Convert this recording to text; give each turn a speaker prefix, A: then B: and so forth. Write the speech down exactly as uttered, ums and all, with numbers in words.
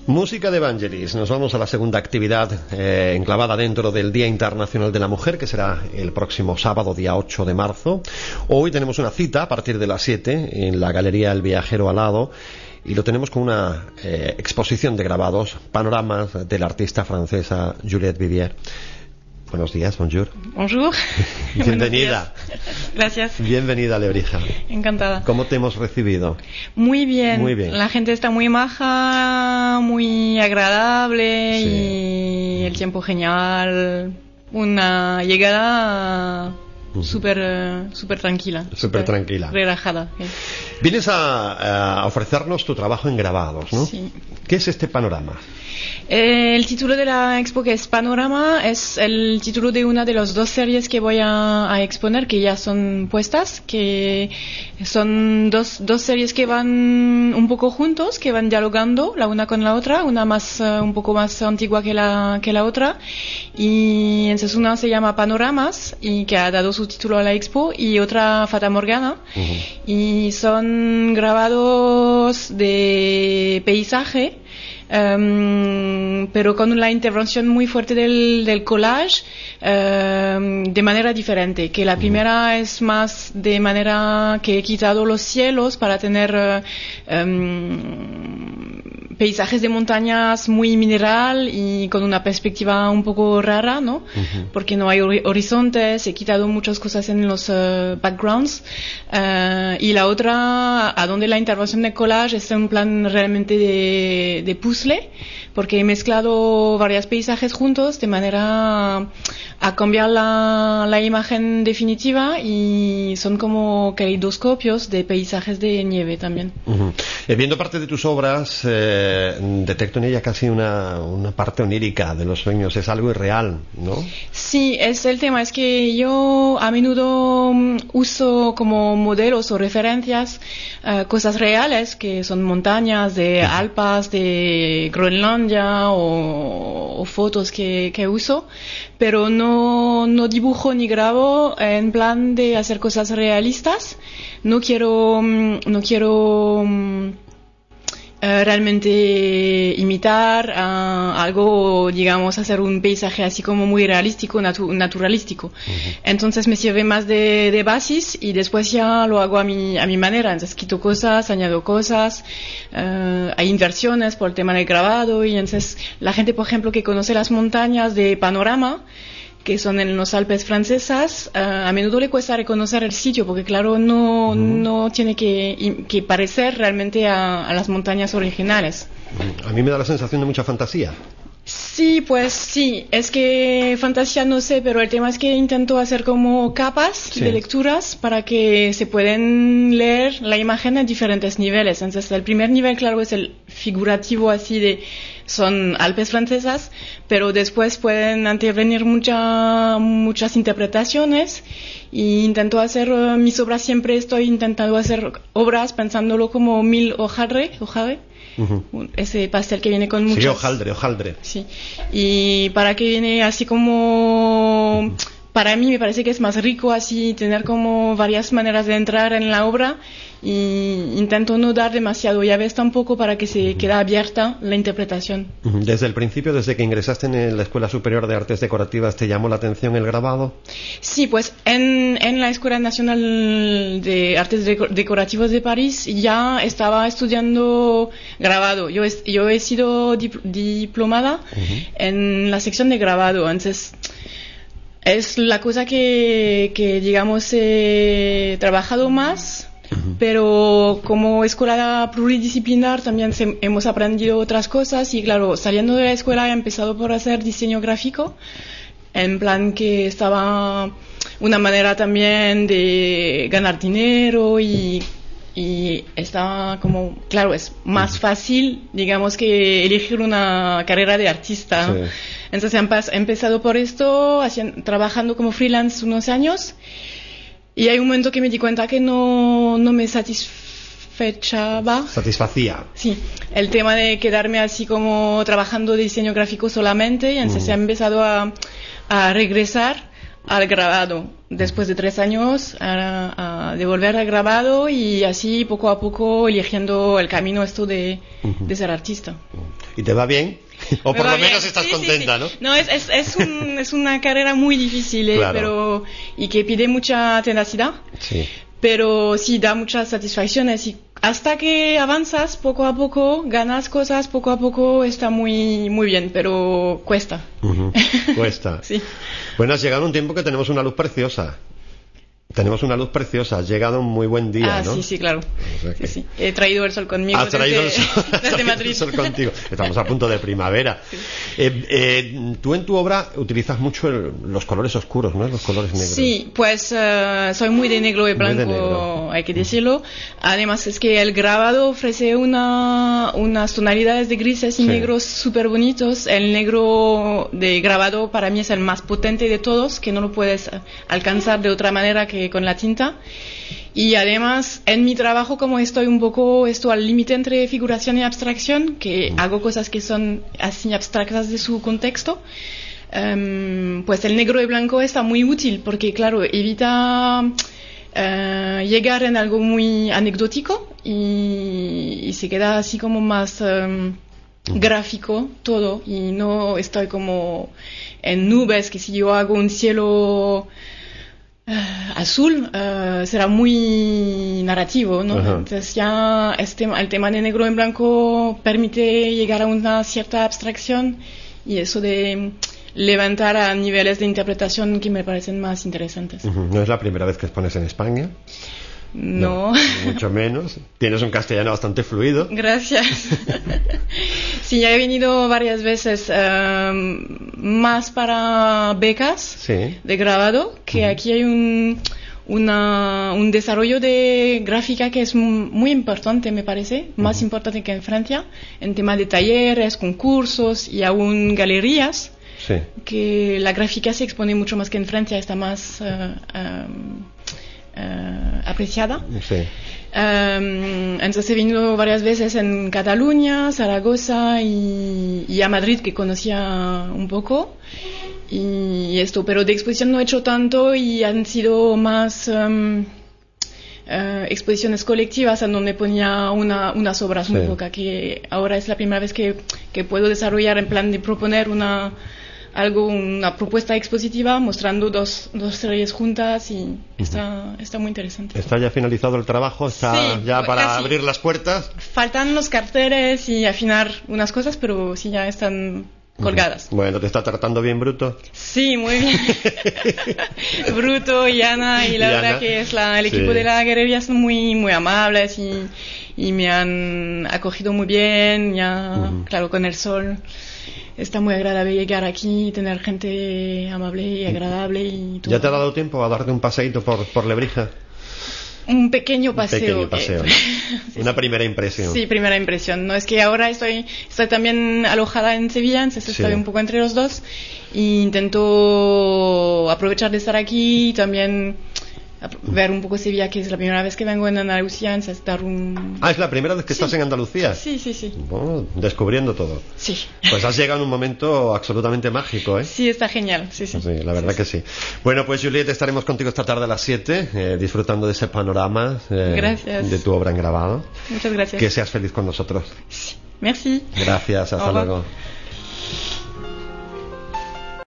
A: Música de Evangelis. Nos vamos a la segunda actividad eh, enclavada dentro del Día Internacional de la Mujer, que será el próximo sábado, día ocho de marzo. Hoy tenemos una cita a partir de las siete en la Galería El Viajero Alado, y lo tenemos con una eh, exposición de grabados, panoramas de la artista francesa Juliette Vivier. Buenos días, bonjour.
B: Bonjour.
A: Bienvenida.
B: Gracias.
A: Bienvenida, Lebrija.
B: Encantada.
A: ¿Cómo te hemos recibido?
B: Muy bien.
A: Muy bien.
B: La gente está muy maja, muy agradable, sí. Y el tiempo genial. Una llegada uh-huh. súper súper tranquila.
A: Súper tranquila.
B: Relajada. Sí.
A: Vienes a, a ofrecernos tu trabajo en grabados, ¿no?
B: Sí.
A: ¿Qué es este panorama?
B: Eh, el título de la expo, que es Panorama, es el título de una de las dos series que voy a, a exponer, que ya son puestas, que son dos, dos series que van un poco juntos, que van dialogando la una con la otra, una más uh, un poco más antigua que la, que la otra, y entonces una se llama Panoramas, y que ha dado su título a la expo, y otra Fata Morgana, uh-huh. Y son grabados de paisaje, Um, pero con la intervención muy fuerte del, del collage, um, de manera diferente, que la primera es más de manera que he quitado los cielos para tener uh, um, paisajes de montañas muy mineral y con una perspectiva un poco rara, ¿no? Uh-huh. Porque no hay horizontes, he quitado muchas cosas en los uh, backgrounds, uh, y la otra, a donde la intervención del collage es un plan realmente de, de puzzle, porque he mezclado varios paisajes juntos de manera a cambiar la, la imagen definitiva, y son como caleidoscopios de paisajes de nieve también.
A: Uh-huh. Eh, viendo parte de tus obras, eh, detecto en ella casi una, una parte onírica de los sueños. Es algo irreal, ¿no? Sí,
B: es el tema. Es que yo a menudo um, uso como modelos o referencias uh, cosas reales, que son montañas de uh-huh. Alpas, de Groenlandia, o, o fotos que, que uso, pero no, no dibujo ni grabo en plan de hacer cosas realistas. No quiero, no quiero uh, realmente imitar uh, algo, digamos, hacer un paisaje así como muy realístico, natu- naturalístico. Uh-huh. Entonces me sirve más de, de basis, y después ya lo hago a mi, a mi manera. Entonces quito cosas, añado cosas, uh, hay inversiones por el tema del grabado, y entonces la gente, por ejemplo, que conoce las montañas de Panorama, que son en los Alpes francesas, uh, a menudo le cuesta reconocer el sitio, porque claro, no, uh-huh. no tiene que, que parecer realmente a, a las montañas originales.
A: A mí me da la sensación de mucha fantasía.
B: Sí, pues sí, es que fantasía no sé, pero el tema es que intento hacer como capas sí. de lecturas para que se pueden leer la imagen en diferentes niveles. Entonces el primer nivel, claro, es el figurativo, así de son Alpes francesas, pero después pueden intervenir mucha, muchas interpretaciones, y intento hacer uh, mis obras, siempre estoy intentando hacer obras pensándolo como mil hojaldre, hojaldre. Uh-huh. Ese pastel que viene con muchos...
A: Sí, hojaldre, hojaldre.
B: Sí, y para que viene así como... Uh-huh. Para mí me parece que es más rico así tener como varias maneras de entrar en la obra, y intento no dar demasiado llaves tampoco para que se uh-huh. quede abierta la interpretación.
A: Uh-huh. Desde el principio, desde que ingresaste en la Escuela Superior de Artes Decorativas, ¿te llamó la atención el grabado? Sí, pues en, en la Escuela Nacional de Artes Deco- Decorativas de París ya estaba estudiando grabado. Yo, es, yo he sido dip- diplomada uh-huh. en la sección de grabado, entonces... Es la cosa que, que digamos, he trabajado más, uh-huh. pero como escuela pluridisciplinar también se, hemos aprendido otras cosas, y claro, saliendo de la escuela he empezado por hacer diseño gráfico, en plan que estaba una manera también de ganar dinero, y, y estaba como, claro, es más fácil, digamos, que elegir una carrera de artista. Sí. Entonces he empezado por esto, haciendo, trabajando como freelance unos años, y hay un momento que me di cuenta que no, no me satisfechaba. Satisfacía. Sí, el tema de quedarme así como trabajando diseño gráfico solamente, y entonces mm. he empezado a, a regresar al grabado.
B: después de tres años a, a de volver al grabado y así poco a poco eligiendo el camino esto de, uh-huh. de ser artista.
A: ¿Y te va bien? O por lo
B: bien.
A: menos estás
B: sí,
A: contenta,
B: sí, sí.
A: ¿no?
B: No, es, es, es, un, es una carrera muy difícil, ¿eh?
A: Claro.
B: Pero y que pide mucha tenacidad.
A: Sí.
B: Pero sí da muchas satisfacciones y hasta que avanzas poco a poco, ganas cosas poco a poco, está muy muy bien, pero cuesta.
A: Uh-huh. Cuesta.
B: Sí.
A: Bueno, has llegado un tiempo que tenemos una luz preciosa. Tenemos una luz preciosa, has llegado un muy buen día,
B: ah,
A: ¿no?
B: Sí, sí, claro.
A: O sea que...
B: sí, sí. He traído el sol conmigo.
A: Has traído
B: desde,
A: el sol, has
B: desde
A: traído
B: Madrid.
A: el sol contigo. Estamos a punto de primavera. Sí. Eh, eh, tú en tu obra utilizas mucho el, los colores oscuros, ¿no? Los colores negros.
B: Sí, pues uh, soy muy de negro y blanco,
A: de negro.
B: Hay que decirlo. Además es que el grabado ofrece una, unas tonalidades de grises y sí. negros súper bonitos. El negro de grabado para mí es el más potente de todos, que no lo puedes alcanzar de otra manera que con la tinta. Y además en mi trabajo, como estoy un poco esto al límite entre figuración y abstracción, que mm. hago cosas que son así abstractas de su contexto, um, pues el negro y blanco está muy útil porque claro, evita uh, llegar en algo muy anecdótico y, y se queda así como más um, gráfico todo y no estoy como en nubes, que si yo hago un cielo Uh, azul uh, será muy narrativo, ¿no? Uh-huh. Entonces ya este, el tema de negro en blanco permite llegar a una cierta abstracción y eso de levantar a niveles de interpretación que me parecen más interesantes.
A: Uh-huh. ¿No es la primera vez que expones en España?
B: No.
A: no. Mucho menos. Tienes un castellano bastante fluido.
B: Gracias. Sí, ya he venido varias veces um, más para becas
A: sí.
B: de grabado, que uh-huh. aquí hay un, una, un desarrollo de gráfica que es muy importante, me parece, más uh-huh. importante que en Francia, en tema de talleres, concursos y aún galerías,
A: sí.
B: que la gráfica se expone mucho más que en Francia, está más... Uh, um, Uh, apreciada.
A: Sí.
B: Um, entonces he venido varias veces en Cataluña, Zaragoza y, y a Madrid, que conocía un poco. Y esto, pero de exposición no he hecho tanto y han sido más um, uh, exposiciones colectivas en donde ponía una, unas obras sí. muy pocas, que ahora es la primera vez que, que puedo desarrollar en plan de proponer una algo, una propuesta expositiva mostrando dos, dos series juntas y uh-huh. está, está muy interesante.
A: ¿Está ya finalizado el trabajo? ¿Está
B: sí,
A: ya para
B: casi.
A: abrir las puertas?
B: Faltan los carteles y afinar unas cosas, pero sí ya están colgadas.
A: Uh-huh. Bueno, ¿te está tratando bien Bruto?
B: Sí, muy bien. Bruto y Ana, y la y verdad Ana. que es la, el equipo sí. de la galería son muy, muy amables y, y me han acogido muy bien, ya, uh-huh. claro, con el sol. Está muy agradable llegar aquí y tener gente amable y agradable y todo.
A: ¿Ya te ha dado tiempo a darte un paseíto por, por Lebrija?
B: Un pequeño paseo.
A: Un pequeño paseo.
B: Que...
A: sí, Una primera impresión.
B: Sí, primera impresión. No es que ahora estoy, estoy también alojada en Sevilla, entonces sí. estoy un poco entre los dos e intento aprovechar de estar aquí y también ver un poco Sevilla, que es la primera vez que vengo en Andalucía, entonces dar un...
A: Ah, ¿es la primera vez que sí. estás en Andalucía?
B: Sí, sí, sí.
A: Bueno, descubriendo todo.
B: Sí.
A: Pues has llegado en un momento absolutamente mágico, ¿eh?
B: Sí, está genial, sí, sí.
A: Sí, la verdad
B: sí,
A: que sí. Bueno, pues Juliette, estaremos contigo esta tarde a las siete, eh, disfrutando de ese panorama eh,
B: gracias.
A: de tu obra en grabado.
B: Muchas gracias.
A: Que seas feliz con nosotros.
B: Sí. Merci.
A: Gracias, hasta luego.